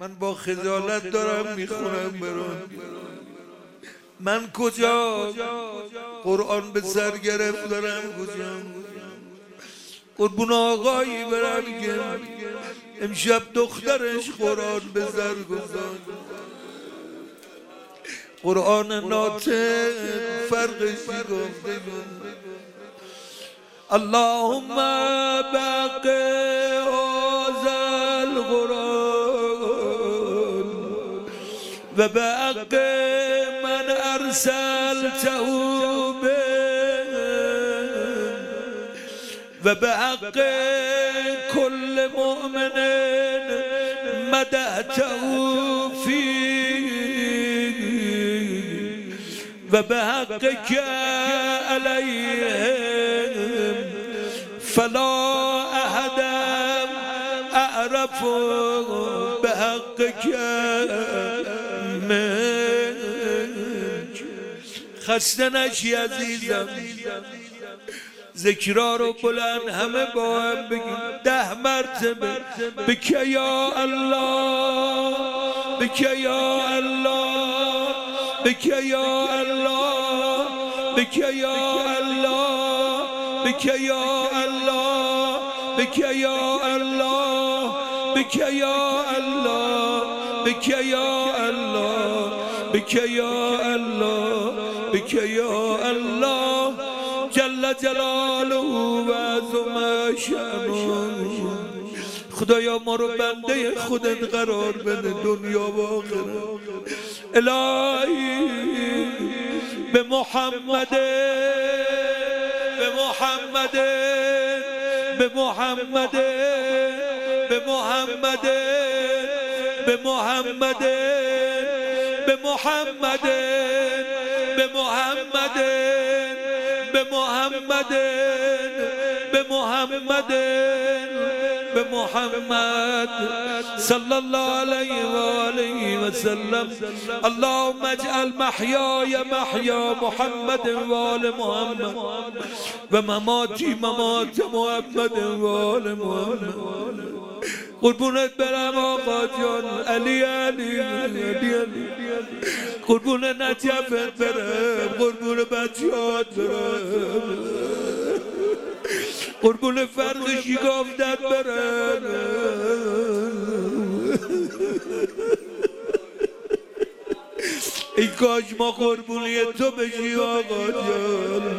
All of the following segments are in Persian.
من با خجالت دارم میخونم برام. من کجا قرآن به سر گرفت دارم کجا قربون آقایی برم که امشب دخترش قرآن به سر گذاشت. قرآن ناطق فرقش گفته اللهم بق هذا القرآن و بق من ارسلته به و بحق كل مؤمن مدحته فيه و بحقك عليهم فلا أحد أعرف بحقك منك. خسته نشی عزیزم، ذکرها رو بلند همه با هم بگیم 10 مرتبه. بکه یا الله، بکه یا الله، بکه یا الله، بکه یا الله، بکه یا الله، بکه یا الله، بکه یا الله، بکه یا الله، بکه یا الله، بکه یا الله جل جلاله و عظم شأنه. خدایا ما رو بنده خودت قرار بده دنیا و آخرت. الهی به محمد، به محمد، به محمد، به محمد، به محمد، به محمد، به محمد، به محمد، به محمد، به محمد صلی الله علیه و آله و سلم. اللهم اجعل محیای محیا محمد و آل محمد و مماتی ممات محمد و آل محمد. قربونت برم آقا جان علی علی علی علی، قربون نجفت برم، قربون بچهات برم، قربون فرق شکافتت برم. ای کاش ما قربونی تو بشی آقا جان.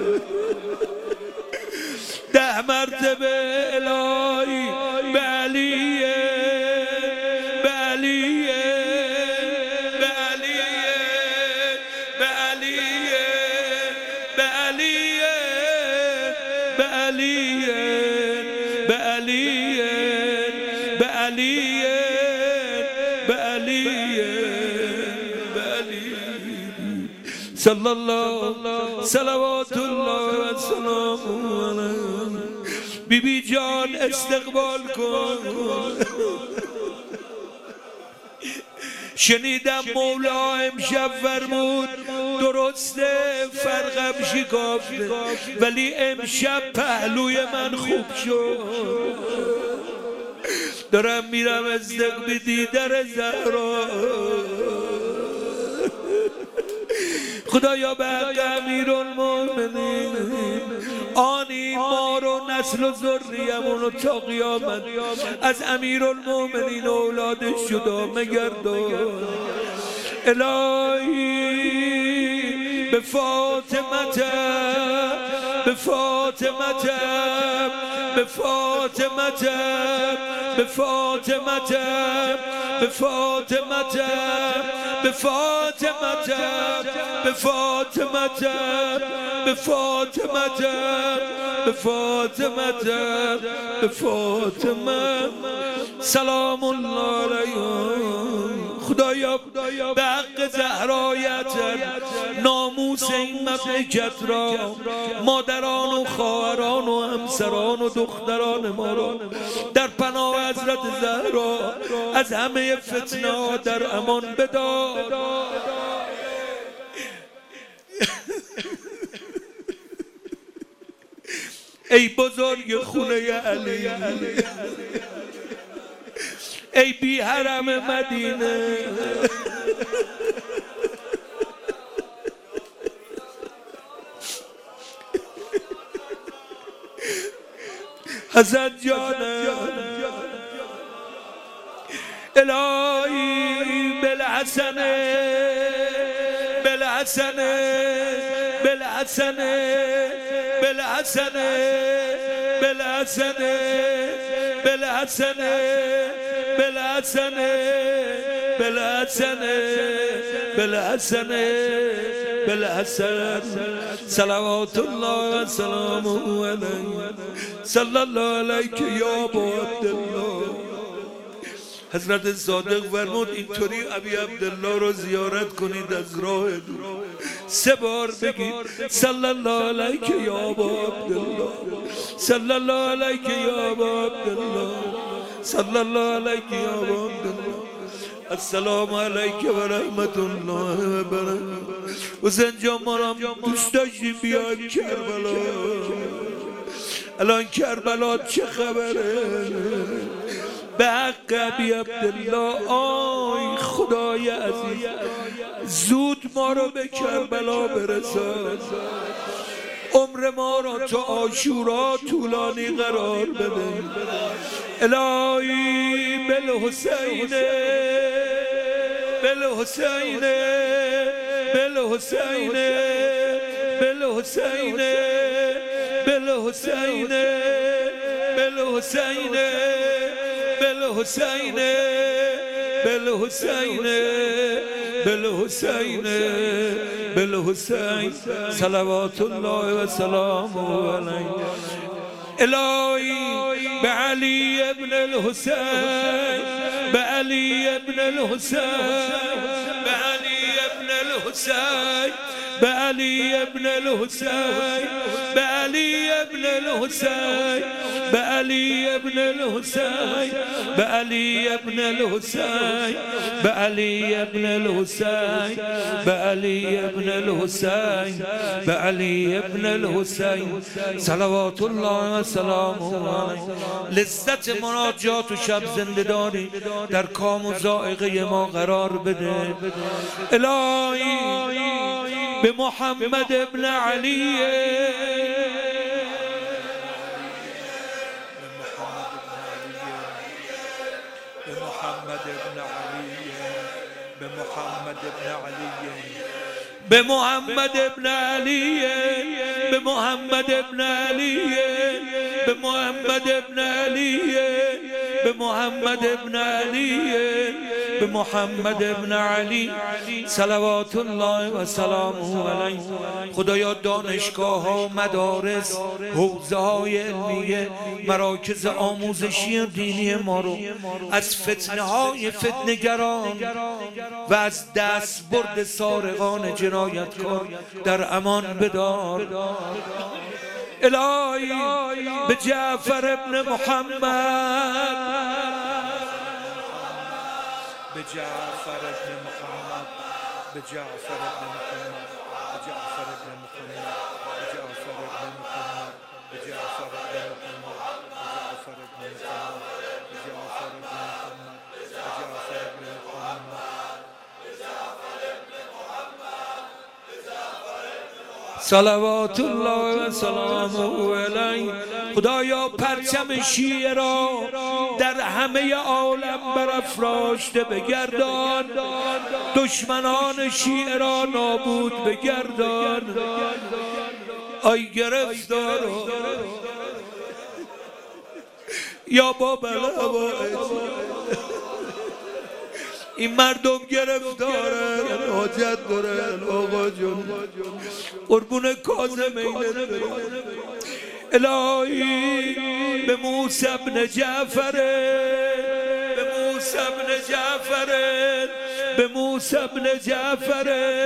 10 مرتبه الهی به علیه، به علیه، به علیه، به علیه، به علیه، به علیه، به علیه، به علیه، به علیه، به علیه صلی الله صلوات الله و سلامه علیه. بی بی جان استقبال کن. شنیدم مولا امشب فرمود درسته فرقم شکافته ولی امشب پهلوی من خوب شد. دارم میرم استقبال دیدر زهرا. خدایا به حق امیرالمؤمنین آن ایمان و نسل و ذریه‌مون رو تا قیامت از امیرالمؤمنین اولادش جدا مگردان. الهی به فاطمه، به فاطمه، به فاطمه، به فاطمه، به فاطمه، به فاطمه، به فاطمه، به فاطمه، به فاطمه، به فاطمه سلام الله علیها. خدایا به حق زهرایت ناموس این مملکت را مادران و خواهران و همسران و دختران ما را در پناه حضرت زهرا از همه فتنه در امان بدار. ای بزرگ خونه علی، ای بی حرم مدینه حسن جانم الهی بالحسن بالحسن بالحسن بالحسن بالحسن بالحسن بالحسن بالحسن بالحسن بالحسن صلوات الله و سلامه علیه صلی الله علیک یا ابا عبدالله. حضرت صادق فرمود اینطوری ابی عبدالله رو زیارت کنید از راه دور 3 بار بگید صلی الله علیک یا ابا عبدالله صلی الله علیک یا ابا عبدالله صلی الله علیک یا ابا عبدالله السلام علیک و رحمت الله و برکاته. حسین جان ما هم دوست داشتیم بیایم کربلا. الان کربلا چه خبره؟ به حق ابی عبدالله آی خدای عزیز زود ما رو به کربلا برسان، عمر ما را تا عاشورا طولانی قرار بده. الهی بالحسین بالحسین بالحسین بالحسین بالحسین بالحسین بالحسین بالحسین بالحسین بالحسین صلوات الله و سلامه علیه. الهی به علی ابن الحسین به علی ابن الحسین به علی ابن الحسین به علی ابن الحسین به علی ابن الحسین به علی ابن الحسین به علی ابن الحسین به علی ابن الحسین به علی ابن الحسین به علی ابن الحسین صلوات الله و سلامه علیه. لذت مناجات و شب زنده داری در کام و ذائقه ما قرار بده. الهی به محمد ابن علی به محمد ابن علی به محمد ابن علی به محمد ابن علی به محمد ابن علی به محمد ابن علی به محمد ابن علی به محمد ابن علی صلوات الله و سلامه علیه. خدایا دانشگاه ها، مدارس، حوزه های علمیه، مراکز آموزشی و دینی ما رو از فتنه های فتنه‌گران و از دست برد سارقان جنایتکار در امان بدار. الهی به جعفر ابن محمد به جعفر ابن محمد به جعفر ابن محمد به جعفر ابن محمد به جعفر ابن محمد به جعفر ابن محمد به جعفر ابن محمد به جعفر ابن محمد به جعفر ابن محمد صلوات الله و سلامه علیه. خدایا پرچم شیعه را در همه عالم برافراشته بگردان، دشمنان شیعه را نابود بگردان. آی گرفتار یا بابا این مردم گرفتارن، حاجت دارن آقا جون، قربون کاظمین. الهی به موسی بن جعفر به موسی بن جعفر به موسی بن جعفر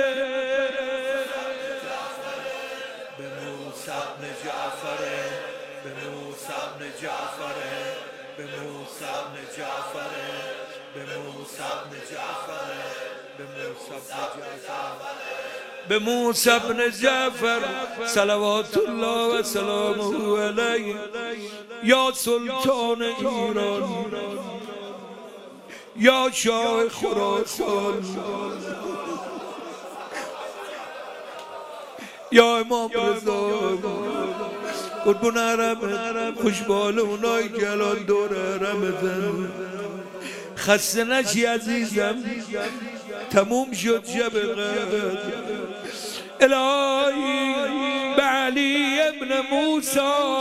به موسی بن جعفر به موسی بن جعفر به موسی بن جعفر به موسی بن جعفر به موسی بن جعفر به موسی بن جعفر صلوات الله و سلامه علیه. یا سلطان ایران یا شاه خراسان، یا امام رضا، قربون حرمت، خوشبال اونایی که الان دور حرمتن. خسته نشی عزیزم، تموم شد شب قدر. الهی به علی ابن موسی،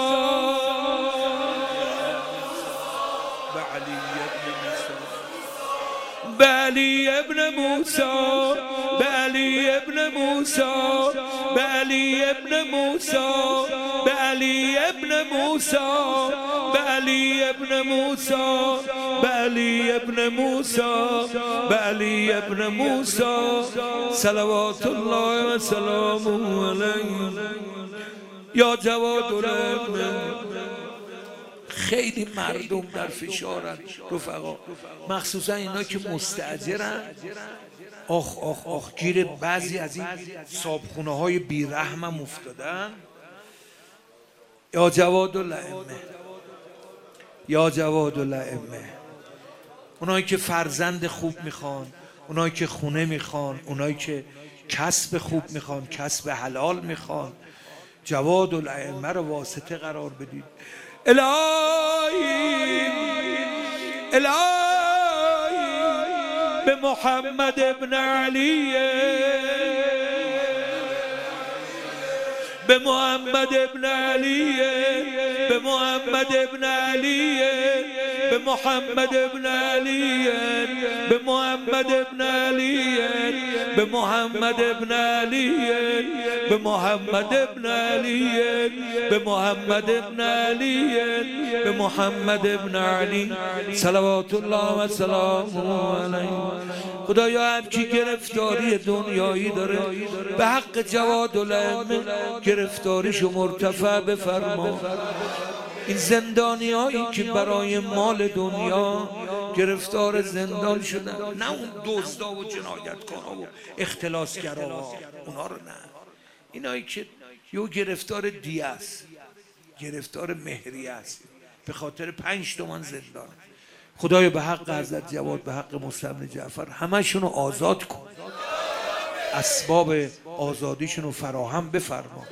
به علی ابن موسی، به علی ابن موسی، به علی ابن موسی، به علی ابن موسی، به علی ابن موسی، به علی ابن موسی، به علی ابن موسی صلوات الله و سلامه علیه. یا جواد الرحمن، خیلی مردم در فشارن رفقا، مخصوصا اینا که مستاجرن. آخ آخ آخ، گیر بعضی از این صابخونه های بیرحم هم افتادن. یا جواد الائمه، یا جواد الائمه، اونایی که فرزند خوب میخوان، اونایی که خونه میخوان، اونایی که کسب خوب میخوان، کسب حلال میخوان، جواد الائمه رو واسطه قرار بدید. الهی به محمد ابن علی، به محمد ابن علی، به محمد ابن علی، به محمد ابن علی، به محمد ابن علی، به محمد ابن علی، به محمد ابن علی، به محمد ابن علی، به محمد ابن علی صلوات الله و سلامه علیه. خدایا هر کی گرفتاری دنیایی داره به حق جواد الائمه گرفتاریشو مرتفع بفرما. این زندانی هایی که برای مال دنیا گرفتار زندان شدن، نه اون دزدا و جنایتکارا و اختلاسگرا، اونا رو نه، اینایی که یه گرفتار دیه است، گرفتار مهریه است، به خاطر 5 تومان زندان. خدایا به حق حضرت جواد، به حق مصطفی جعفر همشونو آزاد کن، اسباب آزادیشونو فراهم بفرما.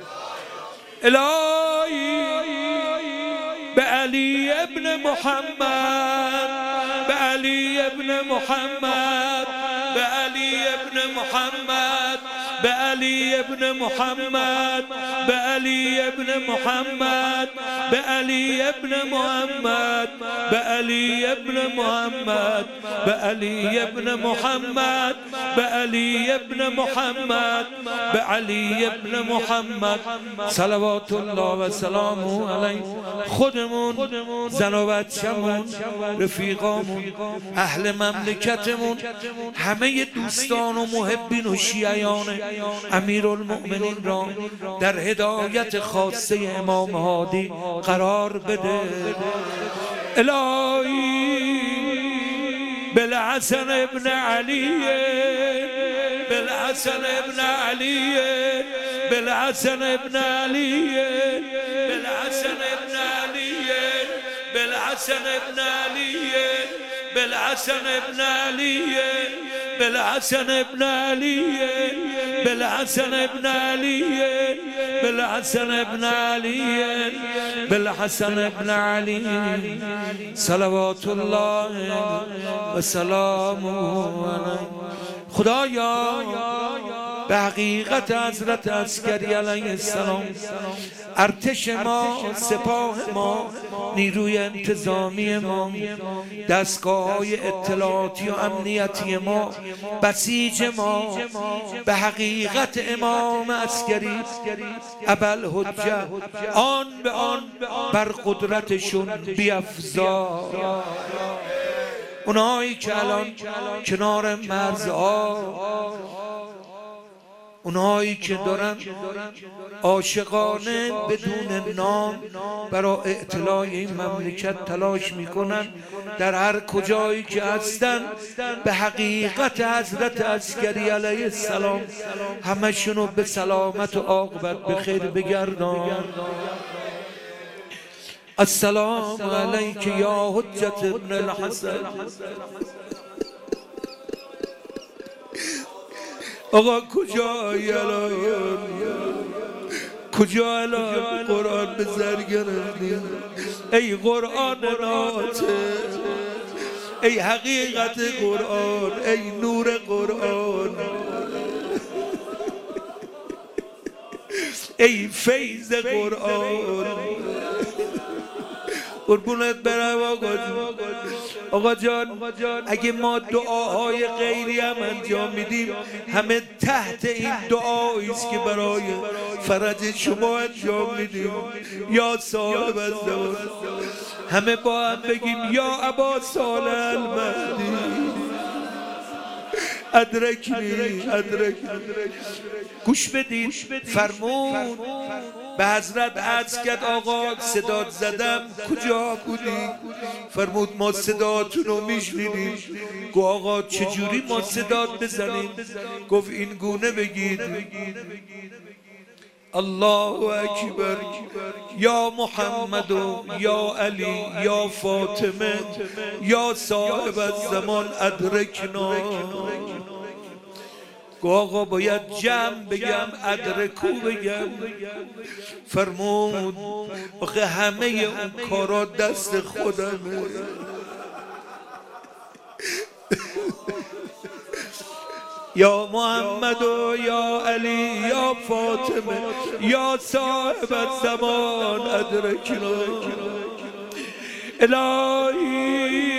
الهی به علی ابن محمد، به علی ابن محمد، به علی ابن محمد، به علی ابن محمد، به علی ابن محمد، به علی ابن محمد، به علی ابن محمد، به علی ابن محمد، به علی ابن محمد، به علی ابن محمد صلوات الله و سلامه علیه. خودمون، زن و بچه‌مون، رفیقامون، اهل مملکتمون، همه دوستان و محبین و شیعیان امیرالمؤمنین را در هدایت خاصه امام هادی قرار بده. الهی بالحسن ابن علی، بالحسن ابن علی، بالحسن ابن علی، بالحسن ابن علی، بالحسن ابن علی، بالحسن ابن علی، بالحسن ابن علی، بالحسن ابن علی، بالحسن ابن علی، بالحسن ابن علی صلوات الله و سلامه علیه. خدایا به حقیقت حضرت عسکری علیه السلام، ارتش ما، سپاه ما، نیروی انتظامی ما، دستگاه‌های اطلاعاتی و امنیتی ما، بسیج ما، به حقیقت امام عسکری ابوالحجه آن به آن بر قدرتشون بیفزا. اونایی که الان کنار مرزها، اونایی که دارن عاشقانه بدون نام برای اطلاع این مملکت تلاش میکنن، در هر کجایی که هستن به حقیقت حضرت عسکری علیه السلام همشونو به سلامت و عاقبت به خیر بگردان. السلام علیک یا حجت ابن الحسن، آقا کجایی الان؟ کجا الان قرآن به سر گرفتی؟ ای قرآن ناطق، ای حقیقت قرآن، ای نور قرآن، ای فیض قرآن. قربونت برم آقا جان. اگه ما دعاهای غیری هم انجام میدیم همه تحت این دعاییست که برای فرج شما انجام میدیم. یا صاحب الزمان، همه با هم بگیم یا ابا صالح المهدی ادرکنی. گوش بدید، فرمود به حضرت عرض کرد آقا صدات زدم کجا بودی؟ فرمود ما صداتون رو میشنیدیم. گفت آقا چجوری ما صدات بزنیم؟ گفت این گونه بگید الله اکبر یا محمد و یا علی یا فاطمه یا صاحب الزمان ادرکنا. گفت آقا باید جمع بگم ادرکو بگم. فرمود آخه همه اون کارا دست خودمه. یا محمد و یا علی یا فاطمه یا صاحب الزمان ادرکنا. الهی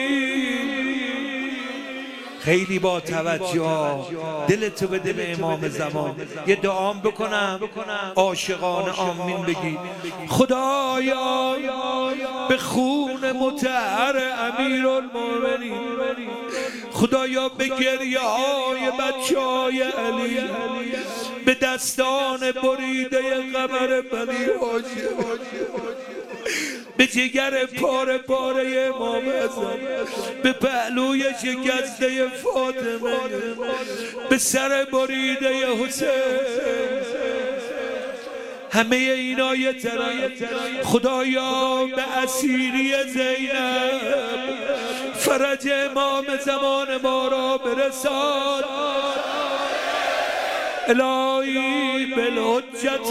خیلی با توجه دلتو بده به امام زمان. یه دعام بکنم عاشقانه آمین بگی. خدایا به خون مطهر امیرالمومنین، خدایا به گریه های بچه های علی، به دستان بریده قمر بنی هاشم، به جگر پاره پاره امام حسن، به پهلوی شکسته فاطمه، به سر بریده حسین، همه اینا یه طرف. خدایا به اسیری زینب فرج امام زمان ما را برسان. الهی بالحجت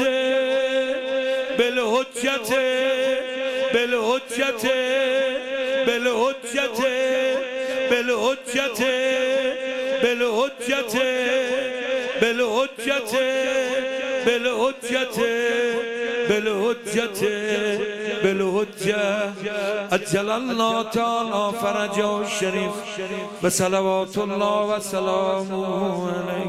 بالحجت بالحجت بالحجت بالحجت بالحجت بالحجت بالحجت بالحجت بالحجت عجل الله تعالی فرجه الشریف و صلوات الله و سلامه علیه.